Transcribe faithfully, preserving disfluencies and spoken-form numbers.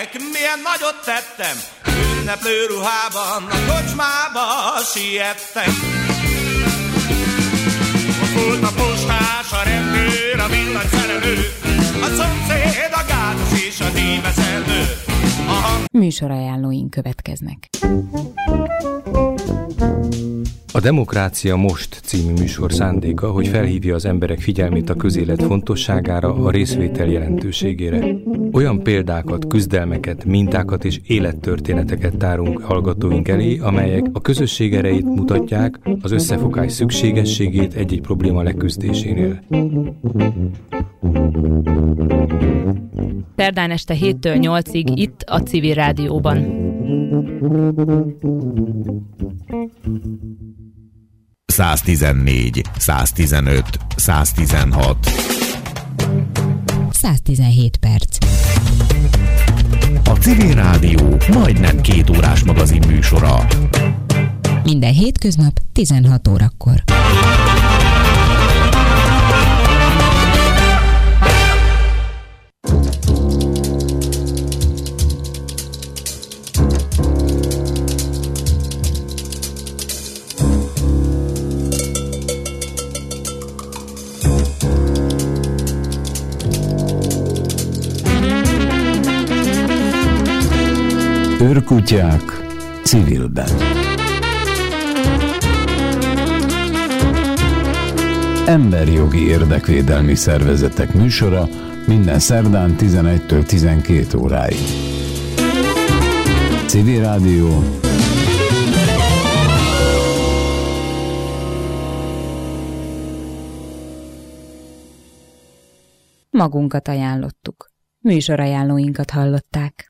gyerekek, milyen nagyot tettem, ünneplő ruhában a kocsmába siettem. Ott volt a postás, a rendőr, a villanyszerelő, a szomszéd, a gátos és a díjbeszelő. Műsorajánlóink következnek. A Demokrácia Most című műsor szándéka, hogy felhívja az emberek figyelmét a közélet fontosságára, a részvétel jelentőségére. Olyan példákat, küzdelmeket, mintákat és élettörténeteket tárunk hallgatóink elé, amelyek a közösség erejét mutatják, az összefogás szükségességét egy-egy probléma leküzdésénél. Szerdán este héttől nyolcig itt a Civil Rádióban. száztizennégy, száztizenöt, száztizenhat. száztizenhét perc. A Civil Rádió majdnem két órás magazin műsora. Minden hétköznap tizenhat órakor. Őrkutyák civilben. Emberjogi érdekvédelmi szervezetek műsora minden szerdán tizenegytől tizenkét óráig. Civil Rádió. Magunkat ajánlottuk. Műsorajánlóinkat hallották.